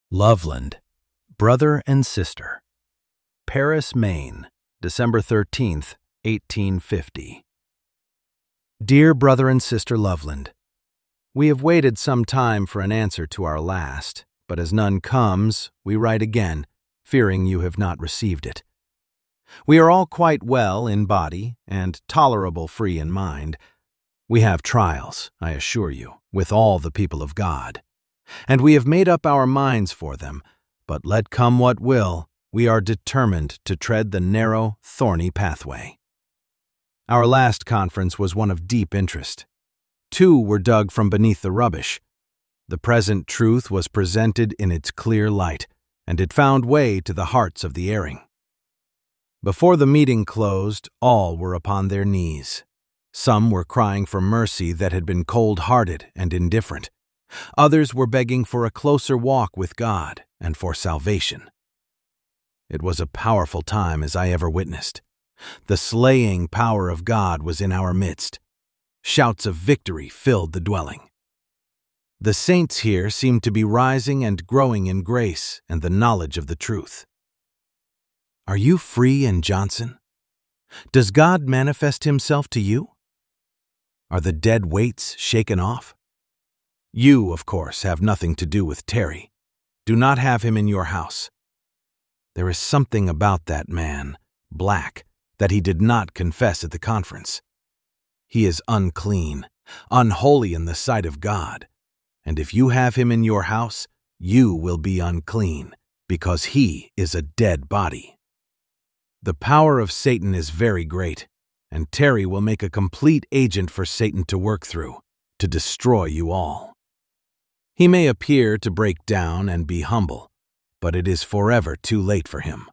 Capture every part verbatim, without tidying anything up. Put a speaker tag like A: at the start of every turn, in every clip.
A: Loveland, Brother and Sister. Paris, Maine, December thirteenth, eighteen fifty. Dear Brother and Sister Loveland, we have waited some time for an answer to our last, but as none comes, we write again, fearing you have not received it. We are all quite well in body and tolerable free in mind. We have trials, I assure you, with all the people of God, and we have made up our minds for them, but let come what will, we are determined to tread the narrow, thorny pathway. Our last conference was one of deep interest. Two were dug from beneath the rubbish. The present truth was presented in its clear light, and it found way to the hearts of the erring. Before the meeting closed, all were upon their knees. Some were crying for mercy that had been cold-hearted and indifferent. Others were begging for a closer walk with God and for salvation. It was a powerful time as I ever witnessed. The slaying power of God was in our midst. Shouts of victory filled the dwelling. The saints here seemed to be rising and growing in grace and the knowledge of the truth. Are you free in Johnson? Does God manifest himself to you? Are the dead weights shaken off? You, of course, have nothing to do with Terry. Do not have him in your house. There is something about that man, Black, that he did not confess at the conference. He is unclean, unholy in the sight of God, and if you have him in your house, you will be unclean, because he is a dead body. The power of Satan is very great, and Terry will make a complete agent for Satan to work through, to destroy you all. He may appear to break down and be humble, but it is forever too late for him.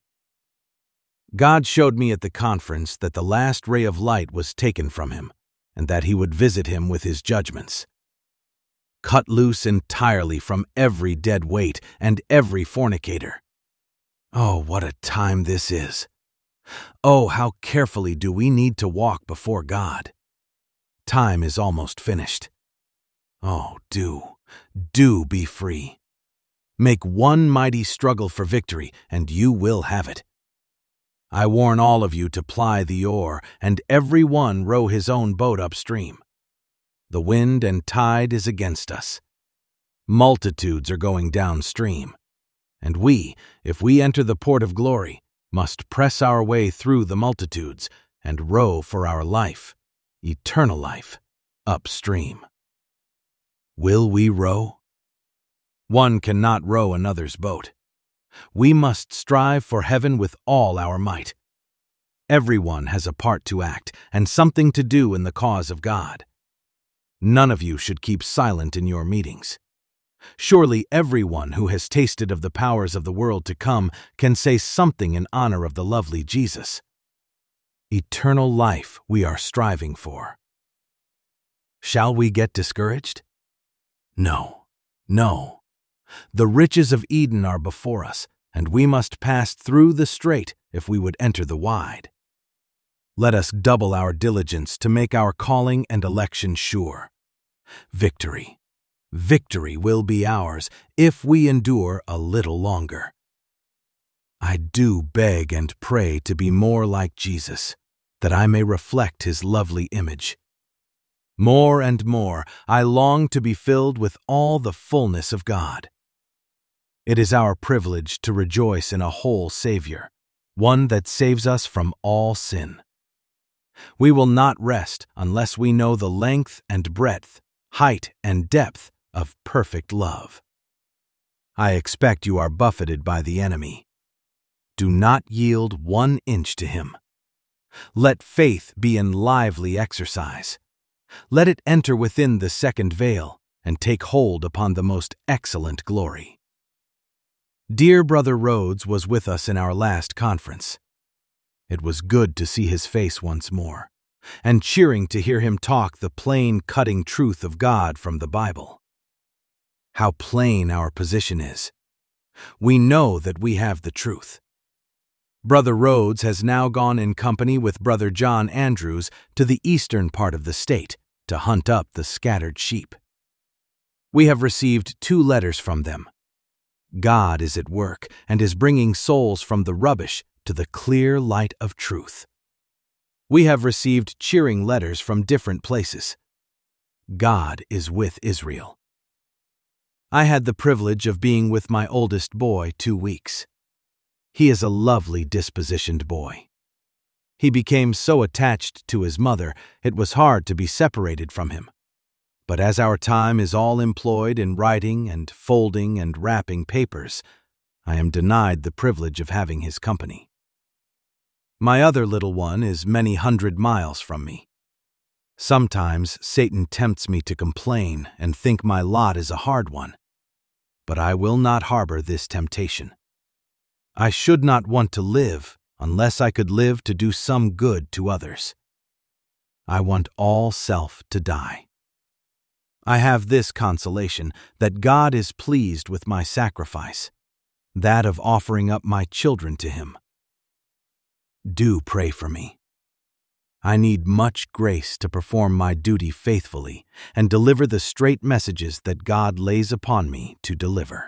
A: God showed me at the conference that the last ray of light was taken from him, and that he would visit him with his judgments. Cut loose entirely from every dead weight and every fornicator. Oh, what a time this is! Oh, how carefully do we need to walk before God! Time is almost finished. Oh, do, do be free. Make one mighty struggle for victory, and you will have it. I warn all of you to ply the oar, and every one row his own boat upstream. The wind and tide is against us. Multitudes are going downstream, and we, if we enter the port of glory, must press our way through the multitudes and row for our life, eternal life, upstream. Will we row? One cannot row another's boat. We must strive for heaven with all our might. Everyone has a part to act and something to do in the cause of God. None of you should keep silent in your meetings. Surely everyone who has tasted of the powers of the world to come can say something in honor of the lovely Jesus. Eternal life we are striving for. Shall we get discouraged? No, no. The riches of Eden are before us, and we must pass through the strait if we would enter the wide. Let us double our diligence to make our calling and election sure. Victory, victory will be ours if we endure a little longer. I do beg and pray to be more like Jesus, that I may reflect his lovely image. More and more, I long to be filled with all the fullness of God. It is our privilege to rejoice in a whole Savior, one that saves us from all sin. We will not rest unless we know the length and breadth, height and depth of perfect love. I expect you are buffeted by the enemy. Do not yield one inch to him. Let faith be in lively exercise. Let it enter within the second veil and take hold upon the most excellent glory. Dear Brother Rhodes was with us in our last conference. It was good to see his face once more, and cheering to hear him talk the plain, cutting truth of God from the Bible. How plain our position is. We know that we have the truth. Brother Rhodes has now gone in company with Brother John Andrews to the eastern part of the state to hunt up the scattered sheep. We have received two letters from them. God is at work and is bringing souls from the rubbish to the clear light of truth. We have received cheering letters from different places. God is with Israel. I had the privilege of being with my oldest boy two weeks. He is a lovely dispositioned boy. He became so attached to his mother, it was hard to be separated from him. But as our time is all employed in writing and folding and wrapping papers, I am denied the privilege of having his company. My other little one is many hundred miles from me. Sometimes Satan tempts me to complain and think my lot is a hard one, but I will not harbor this temptation. I should not want to live unless I could live to do some good to others. I want all self to die. I have this consolation, that God is pleased with my sacrifice, that of offering up my children to Him. Do pray for me. I need much grace to perform my duty faithfully and deliver the straight messages that God lays upon me to deliver.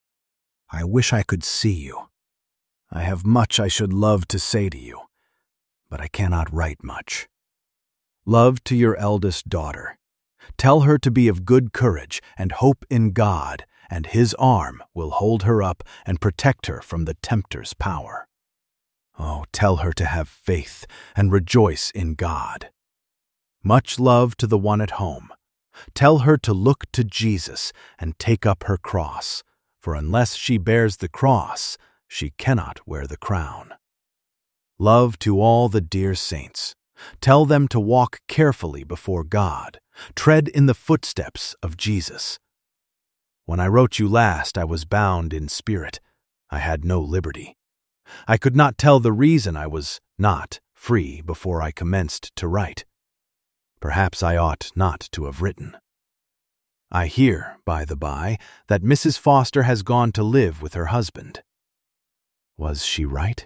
A: I wish I could see you. I have much I should love to say to you, but I cannot write much. Love to your eldest daughter. Tell her to be of good courage and hope in God, and His arm will hold her up and protect her from the tempter's power. Oh, tell her to have faith and rejoice in God. Much love to the one at home. Tell her to look to Jesus and take up her cross, for unless she bears the cross, she cannot wear the crown. Love to all the dear saints. Tell them to walk carefully before God, tread in the footsteps of Jesus. When I wrote you last, I was bound in spirit. I had no liberty. I could not tell the reason I was not free before I commenced to write. Perhaps I ought not to have written. I hear, by the by, that Missus Foster has gone to live with her husband. Was she right?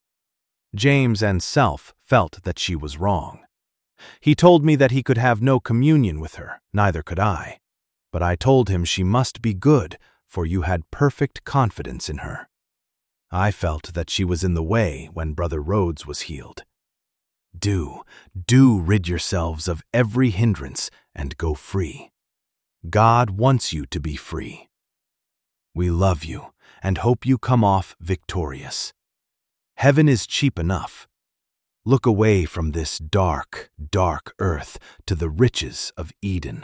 A: James and Self felt that she was wrong. He told me that he could have no communion with her, neither could I. But I told him she must be good, for you had perfect confidence in her. I felt that she was in the way when Brother Rhodes was healed. Do, do rid yourselves of every hindrance and go free. God wants you to be free. We love you and hope you come off victorious. Heaven is cheap enough. Look away from this dark, dark earth to the riches of Eden.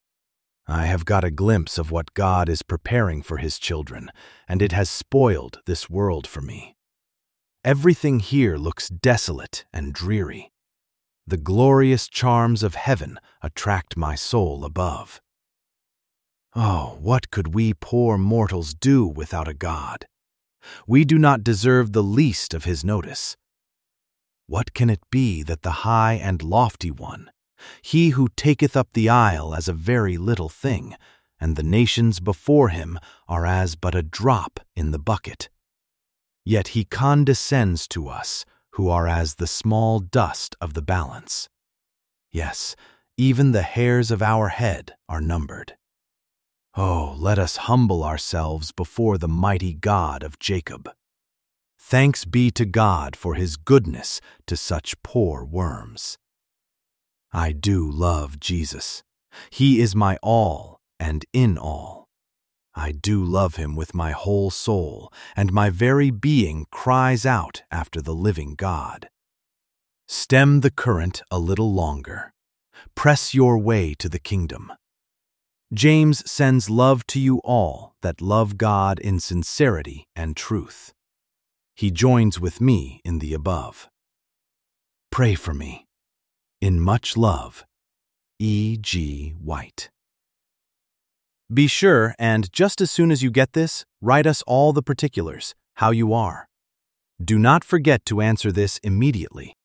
A: I have got a glimpse of what God is preparing for His children, and it has spoiled this world for me. Everything here looks desolate and dreary. The glorious charms of heaven attract my soul above. Oh, what could we poor mortals do without a God? We do not deserve the least of His notice. What can it be that the high and lofty one, He who taketh up the isle as a very little thing, and the nations before Him are as but a drop in the bucket. Yet He condescends to us, who are as the small dust of the balance. Yes, even the hairs of our head are numbered. Oh, let us humble ourselves before the mighty God of Jacob. Thanks be to God for His goodness to such poor worms. I do love Jesus. He is my all and in all. I do love Him with my whole soul, and my very being cries out after the living God. Stem the current a little longer. Press your way to the kingdom. James sends love to you all that love God in sincerity and truth. He joins with me in the above. Pray for me. In much love, E G White. Be sure, and just as soon as you get this, write us all the particulars, how you are. Do not forget to answer this immediately.